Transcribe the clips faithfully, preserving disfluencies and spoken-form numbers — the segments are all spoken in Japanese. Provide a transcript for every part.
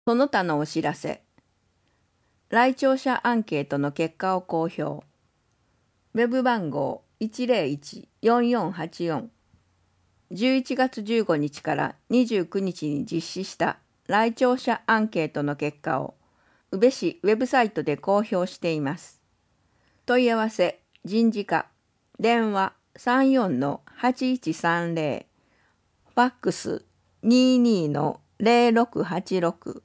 その他のお知らせ。来庁者アンケートの結果を公表。ウェブ番号 いちゼロいち よんよんはちよん。じゅういちがつじゅうごにちからにじゅうくにちに実施した来庁者アンケートの結果を宇部市ウェブサイトで公表しています。問い合わせ、人事課、電話 さんよんのはちいちさんゼロ、ファックス にじゅうにのゼロろくはちろく。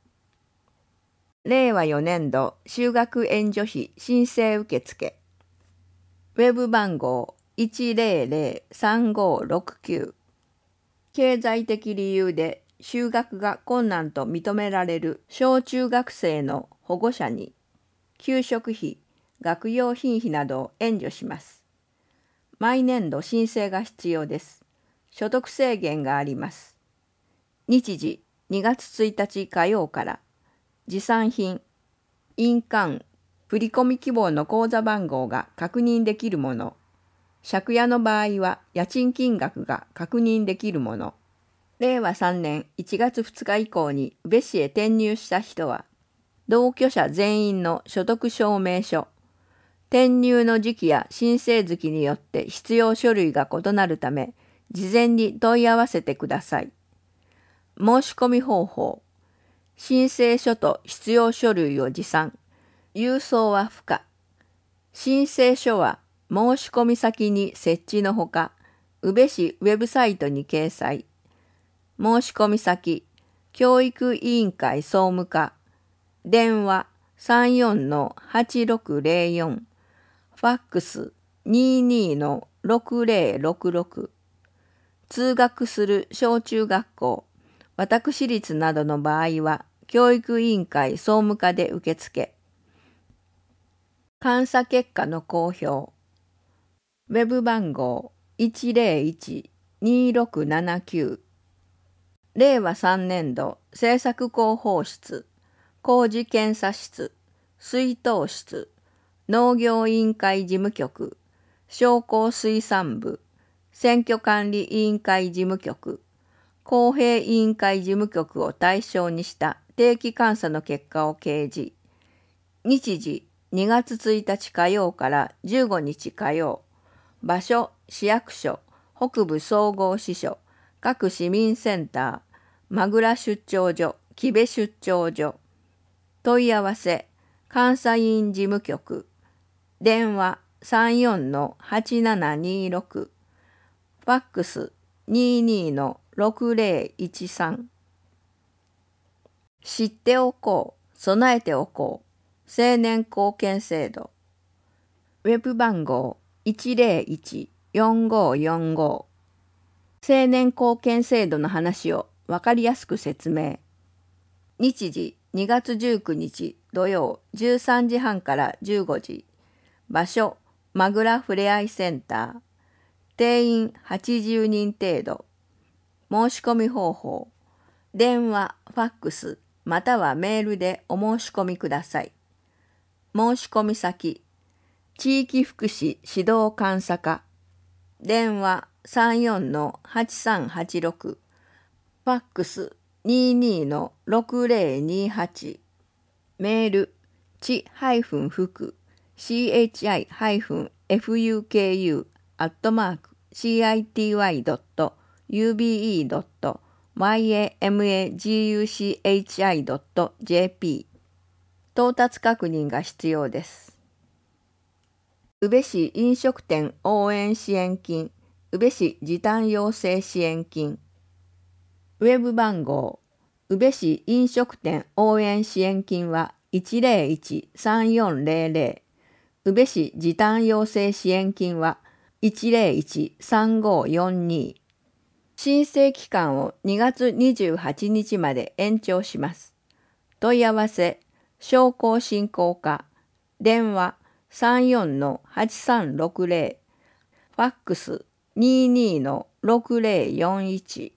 れいわよねんど就学援助費申請受付。ウェブ番号 いちゼロゼロ さんごろくきゅう。経済的理由で就学が困難と認められる小中学生の保護者に給食費、学用品費などを援助します。毎年度申請が必要です。所得制限があります。日時にがつついたち火曜から持参品、印鑑、振込希望の口座番号が確認できるもの、借家の場合は家賃金額が確認できるもの、れいわさんねんいちがつふつか以降に宇部市へ転入した人は、同居者全員の所得証明書、転入の時期や申請月によって必要書類が異なるため、事前に問い合わせてください。申し込み方法、申請書と必要書類を持参、郵送は不可。申請書は申し込み先に設置のほか、宇部市ウェブサイトに掲載。申し込み先、教育委員会総務課、電話 さんよんのはちろくゼロよん、ファックス にじゅうにのろくゼロろくろく。通学する小中学校、私立などの場合は、教育委員会総務課で受付。監査結果の公表。ウェブ番号 いちゼロいち にろくななきゅう。れいわさんねんど政策広報室、工事検査室、水筒室、農業委員会事務局、商工水産部、選挙管理委員会事務局、公平委員会事務局を対象にした定期監査の結果を掲示。日時にがつついたち火曜からじゅうごにち火曜。場所、市役所、北部総合支所、各市民センター、間倉出張所、木部出張所。問い合わせ、監査院事務局。電話 さんよんのはちななにろく。ファックス にじゅうにのろくゼロいちさん。知っておこう、備えておこう。青年貢献制度。ウェブ番号 いちゼロいち よんごよんご。青年貢献制度の話をわかりやすく説明。日時にがつじゅうくにち土曜じゅうさんじはんからじゅうごじ。場所、間倉ふれあいセンター。定員はちじゅうにん程度。申し込み方法。電話、ファックス、またはメールでお申し込みください。申し込み先、地域福祉指導監査課。電話 さんよんのはちさんはちろく。ファックス にじゅうにのろくゼロにはち。メール、ちふく chi-fuku アットマーク city.ube.yamaguchi.jp。 到達確認が必要です。宇部市飲食店応援支援金、宇部市時短要請支援金。ウェブ番号、宇部市飲食店応援支援金はいちゼロいち さんよんゼロゼロ。宇部市時短要請支援金はいちゼロいち さんごよんに。申請期間をにがつにじゅうはちにちまで延長します。問い合わせ、商工振興課、電話 さんよんのはちさんろくゼロ、ファックス にじゅうにのろくゼロよんいち。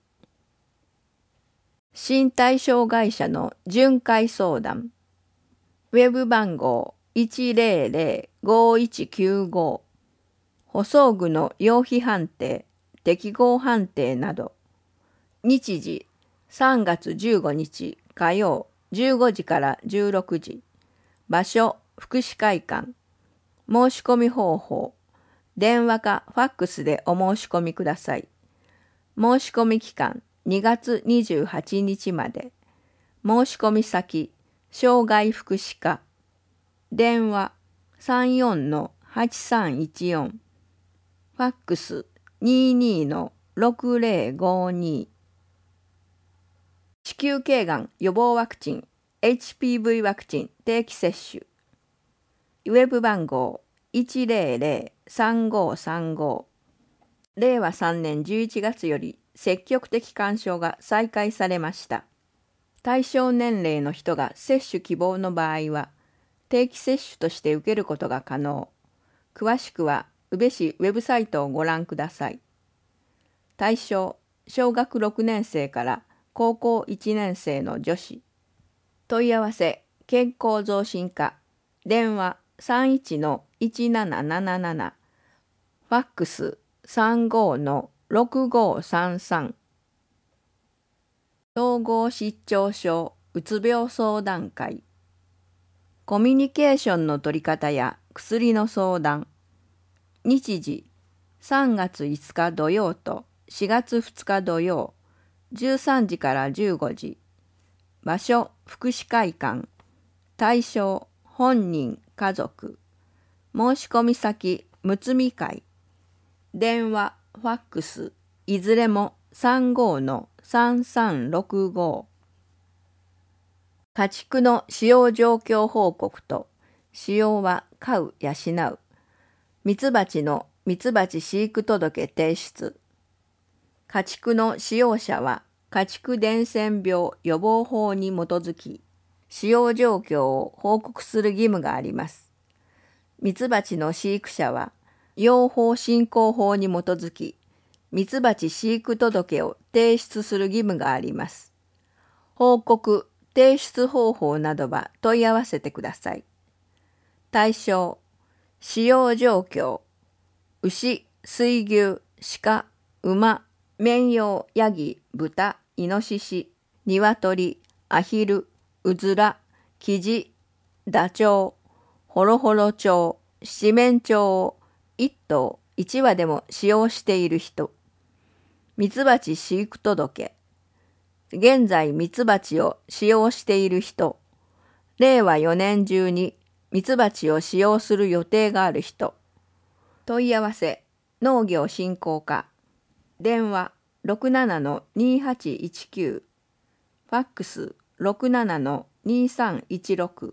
身体障害者の巡回相談。ウェブ番号 いちゼロゼロ ごいちきゅうご。補装具の用費判定、適合判定など。日時さんがつじゅうごにち火曜じゅうごじからじゅうろくじ。場所福祉会館。申し込み方法。電話かファックスでお申し込みください。申し込み期間にがつにじゅうはちにちまで。申し込み先障害福祉課。電話 さんよんのはちさんいちよん。ファックス にじゅうにのろくぜろごに。子宮頸がん予防ワクチン エイチピーブイ ワクチン定期接種。ウェブ番号 いちぜろぜろさんごさんご。れいわさんねんじゅういちがつより積極的勧奨が再開されました。対象年齢の人が接種希望の場合は、定期接種として受けることが可能。詳しくは宇部市ウェブサイトをご覧ください。対象、小学ろくねんせいから高校いちねんせいの女子。問い合わせ、健康増進課。電話 さんいちのいちなななななな。ファックス さんごのろくごさんさん。統合失調症うつ病相談会。コミュニケーションの取り方や薬の相談。日時さんがついつか土曜としがつふつか土曜じゅうさんじからじゅうごじ。場所福祉会館。対象本人家族。申し込み先むつみ会。電話ファックスいずれもさんごのさんさんろくご。家畜の使用状況報告と使用は飼う養う。ミツバチのミツバチ飼育届提出。家畜の使用者は家畜伝染病予防法に基づき使用状況を報告する義務があります。ミツバチの飼育者は養蜂振興法に基づきミツバチ飼育届を提出する義務があります。報告、提出方法などは問い合わせてください。対象、使用状況、牛、水牛、鹿、馬、綿羊、ヤギ、豚、イノシシ、ニワトリ、アヒル、ウズラ、キジ、ダチョウ、ホロホロ鳥、七面鳥を一頭一羽でも使用している人。ミツバチ飼育届。現在ミツバチを使用している人。れいわよねん中にミツバチを使用する予定がある人。問い合わせ農業振興課。電話 ろくななのにはちいちきゅう。ファックス ろくななのにさんいちろく。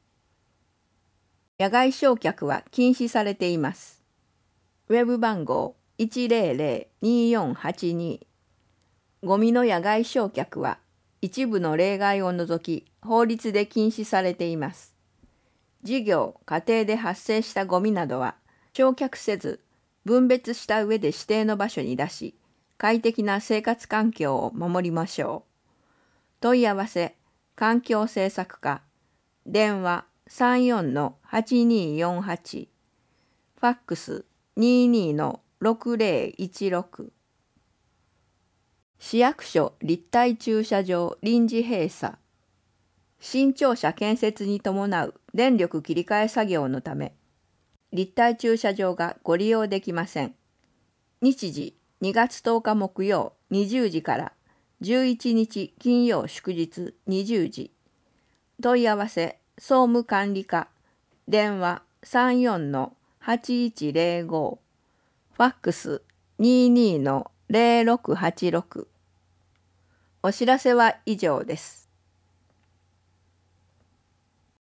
野外焼却は禁止されています。ウェブ番号 いちぜろぜろによんはちに。ゴミの野外焼却は一部の例外を除き法律で禁止されています。事業・家庭で発生したゴミなどは焼却せず分別した上で指定の場所に出し、快適な生活環境を守りましょう。問い合わせ環境政策課。電話さんよんのはちによんはち。ファックスにじゅうにのろくぜろいちろく。市役所立体駐車場臨時閉鎖。新庁舎建設に伴う電力切り替え作業のため、立体駐車場がご利用できません。日時にがつとおか木曜にじゅうじからじゅういちにち金曜祝日にじゅうじ。問い合わせ総務管理課。電話さんよんのはちいちぜろご。ファックスにじゅうにのぜろろくはちろく。お知らせは以上です。